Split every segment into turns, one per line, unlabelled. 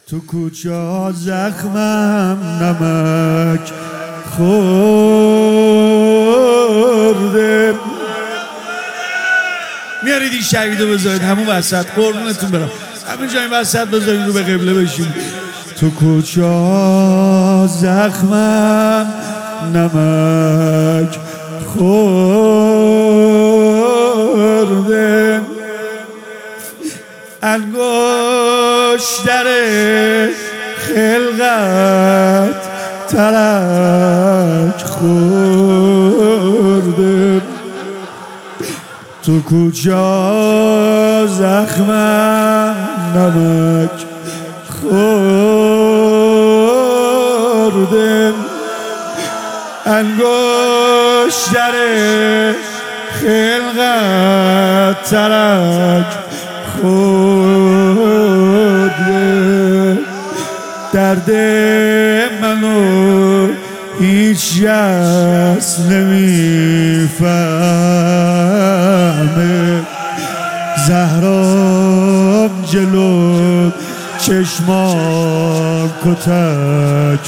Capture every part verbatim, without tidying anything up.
تو کوچه ها زخمم نمک خورده. میارید این شهیدو بذارید همون وسط، قربونتون برم، همین جای وسط بذارید رو به قبله بشیم. تو کوچه ها زخمم نمک خورده، انگشتر خلقت ترک خورده. تو کوچه زخمم نمک خورده، انگشتر خلقت ترک خورده. درد منو هیچ کس نمیفهمه، زهرام جلو چشمان کتک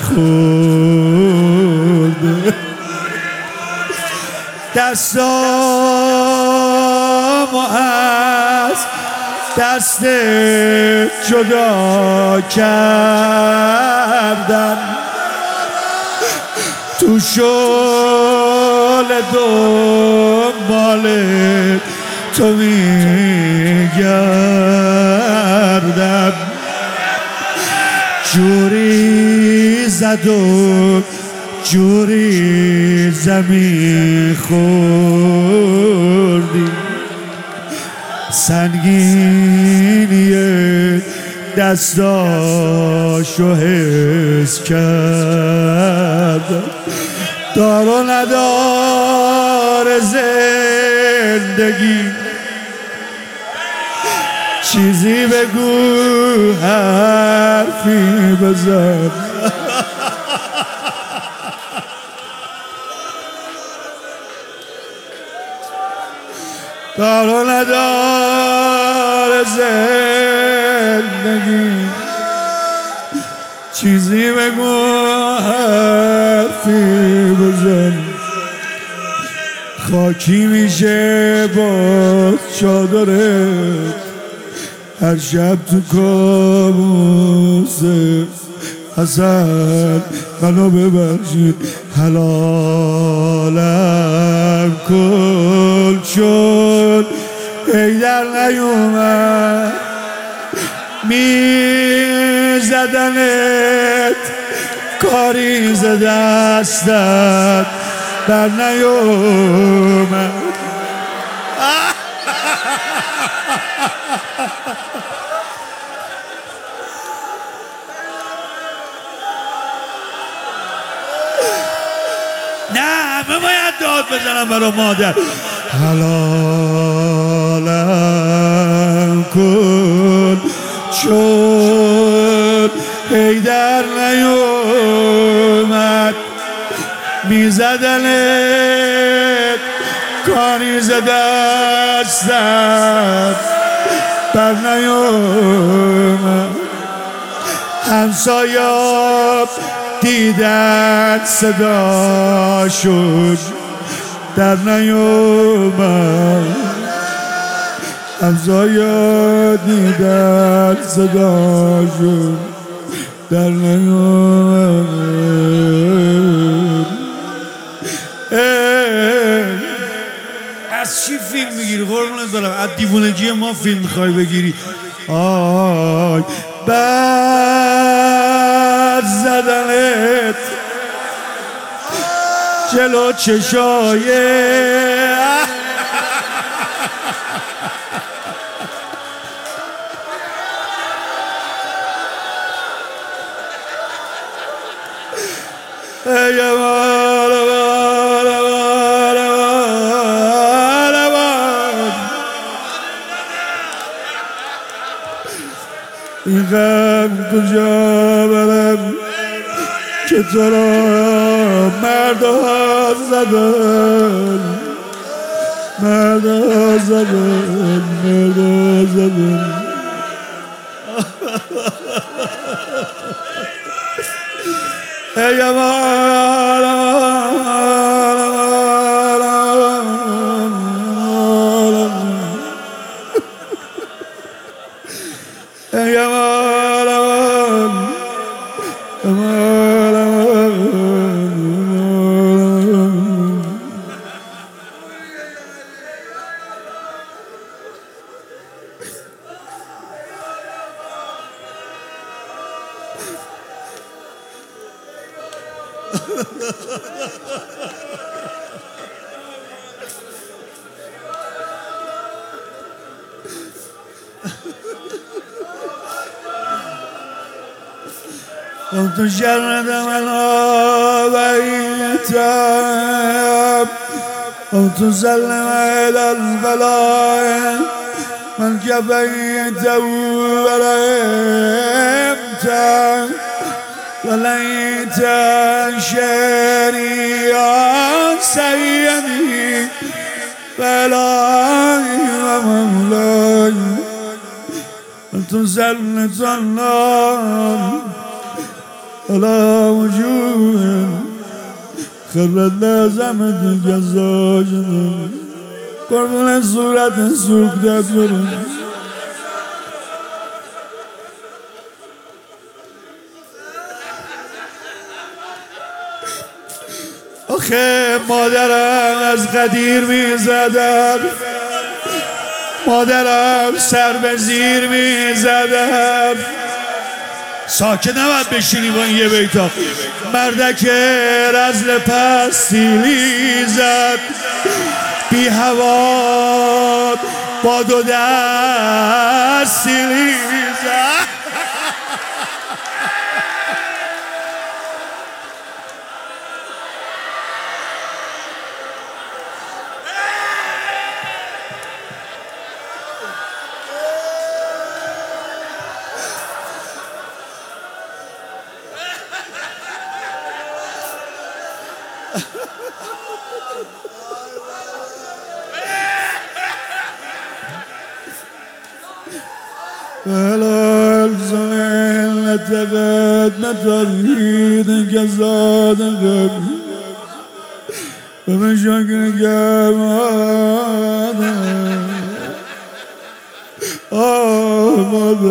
خورده. دستامو از دست جدا کردم، تو شل دنبال تو میگردم. جوری زد و جوری زمین خوردی، سنگینی دستاشو حس کرد. دار و ندار زندگی، چیزی بگو حرفی بزن. دار و ندار زندگی، چیزی بگو حرفی بزن. خاکی میشه با چادرت هر شب تو کابوس حسن. منو ببخشید حلالم کن، چون حیدر نیومد میزدنت، کاری ز دستت بر نیومد. نه همه باید داد بزنم برا مادر. حلالم کن چون حیدر نیومد، میزدنت کاری ز دستت بر نیومد. همسایا دیدن صداشون در نیومد، همسایا دیدن صداشون در نیومد. از چی فیلم میگیری قربونت برم؟ از دیوونگی ما فیلم میخوای بگیری؟ آی بعد زدنت جلو چشایه، ای بار بار بار بار بار، این غم کجا برم که تو را مردا زدن، مردا زدن، مردا زدن. ای كنت جرد من بيتم كنت سلم إلى البلاء من كفيت ورحمت وليت شعري يا سيدي بلاي ومولاي كنت سلت النار على وجوه خرد لازمت الجزاج قربون صورت سوق دبر آخه مادرم از غدیر می زدم مادرم سر به زیر می زدم ساکت نباید بشینی با این یه بیتا مردک رزل پستیلی زد بی هوا با دو دستیلی زد فلا الزمن لتغد نتريد كزاد غب فمن شكر جمال آمد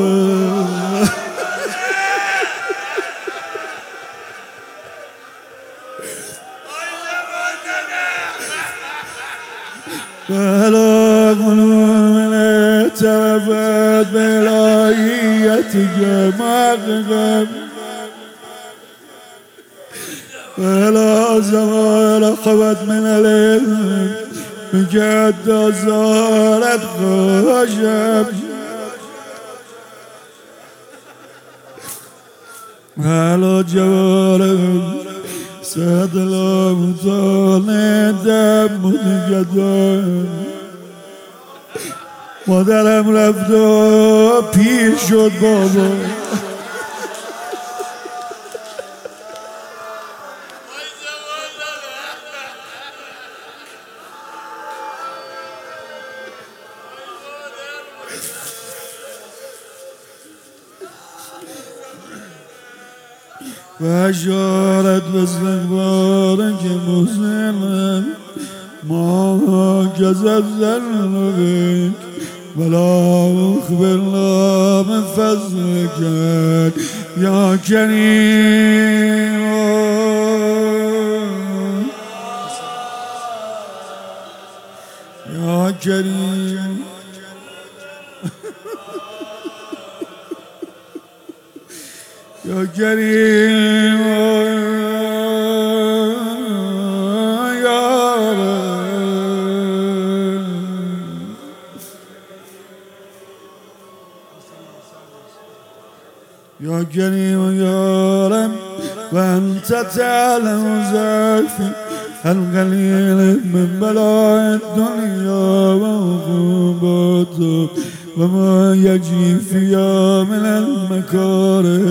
فلا قلوب اعترفت بلاهيتك مغرب فلا زوال قوت من العلم بجد زارت خشب فلا جوال سد الأبطال دم متجدد مادرم رفت و پیر شد بابا و اشارت باستقبالك مسلما ما كذب ذنبك ولا أخبرنا من فضلك يا كريم يا كريم يا كريم يا يا كريم يا رب وأنت تعلم زلفي القليل من بلاء الدنيا وعقوباته وما يجي فيها من المكاره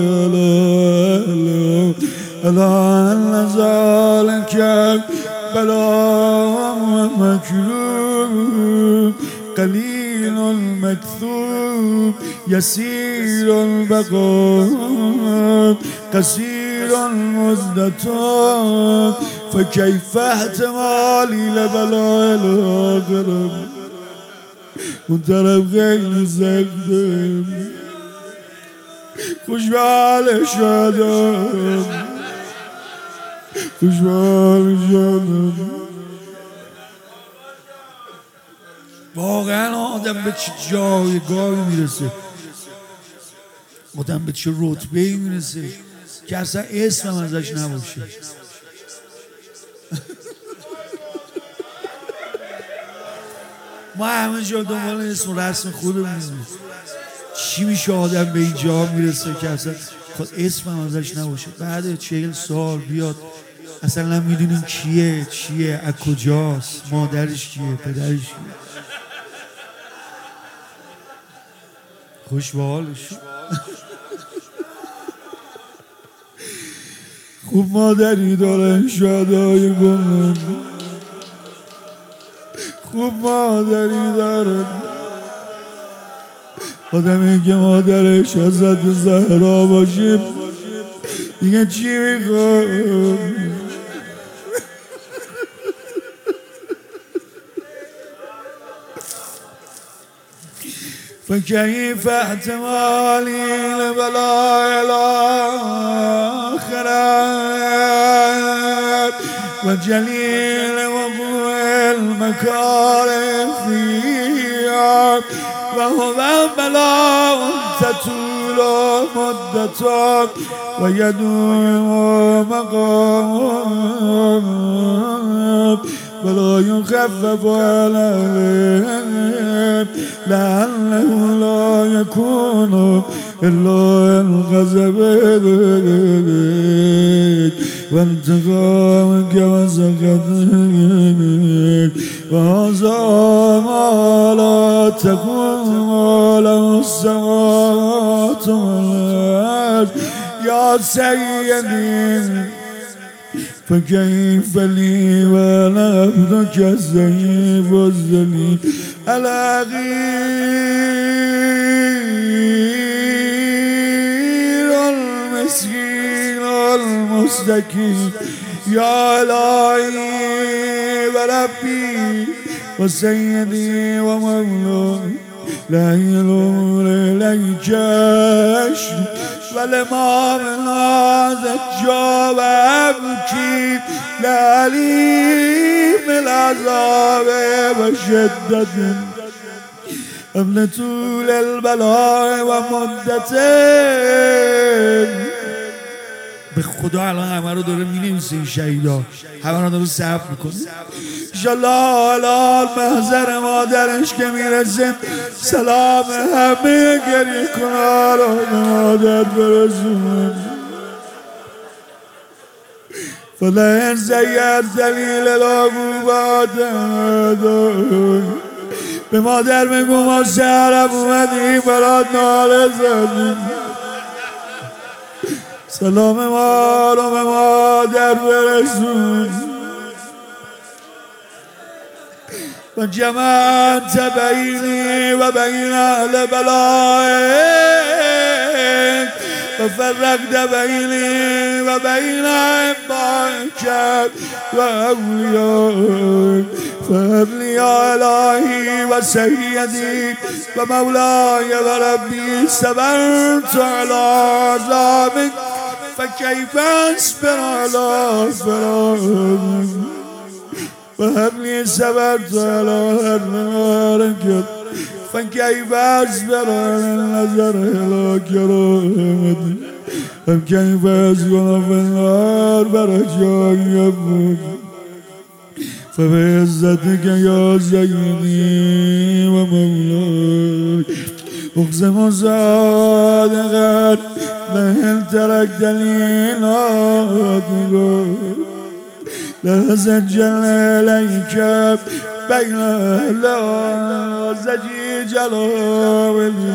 ألا أن ذلك بلاء ومكروه قليل مكتوب يسير البقاء قصير المدة فكيف احتمالي لبلاء الآخرة اون طرف خیلی سخته خوشحال شدم خوشحال شدم واقعا آدم به چه جایگاهی میرسه، آدم به چه رتبه‌ای میرسه که اصلا اسمم ازش نباشه. ما همه جا دنبال اسم و رسم خودمونیم. چی میشه آدم به این جا میرسه که اصلا اسمم ازش نباشه؟ بعد چهل سال بیاد اصلا نمیدونیم کیه، چیه، از کجاست، مادرش کیه، پدرش کیه. خوش به حالش. خوب مادری دارن شادای گلن، خوب مادری دارن. آدمی که مادرش حضرت زهرا باشه دیگه چی میخواد؟ فكيف احتمالي لبلاء الآخرة وجليل وقوع المكاره فيها وهو بلاء تطول مدة ويدوم مقام ولا يخفف عليهم لعله لا يكون إلا الغضب وانتقامك وسخطك وهذا ما لا تكون له السماوات والأرض يا سيدي فكيف لي وانا عبدك الضعيف الذليل الغير المسكين المستكين يا إلهي وربي وسيدي ومولاي لا يلوم إليك ولما من هذا الجواب أبكي لأليم العذاب وشدة قبل طول البلاء ومدته. به خدا الان همه رو داره می‌نویسه این شهیدا، همه رو داره صرف میکنه. انشالله الان محضر مادرش که میرسه سلام همه گریه کنار رو به مادر برسون. فلن زیر دلیل لاغوبات به مادر بگو ما شهرم اومدیم برات ناله زدیم. سلام ما رو به مادر برسون. و جمعت بینی و بین اهل بلائک و فرقت بینی و بین احبائک و اولیائک فهبلی یا الهی و سیدی و مولای و ربی صبرت علی عذابک فكيف أصبر على فراقك وهب لي صبرت على هرمارك فكيف أصبر على النظر إلى كرامتك فكيف أسكن في النار برجاء يبك فبعزتك يا سيدي ومولاي أقسم صادقا لهل تركت لي نادرا لسجل إليك بين لازجي جلالي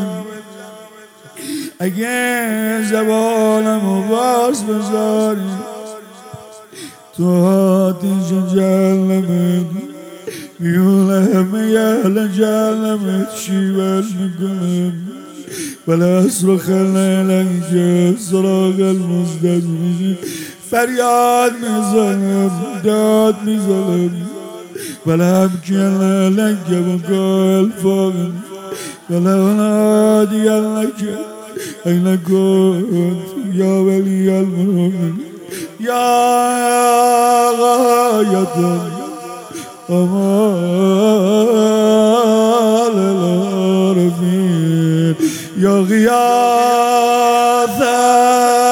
اگه زبانمو باز بذاری تو آتیش جهنم میونم یهل جهنم چیول میکنم ولا اصرخ لیلنگ سراغ المزدد میشه فریاد میزنم داد میزنم ولا ابکی لیلنگ بقال فاغن ولا ونادی لك أين كنت يا ولي المؤمن يا غاية أمال العارفين يا غياث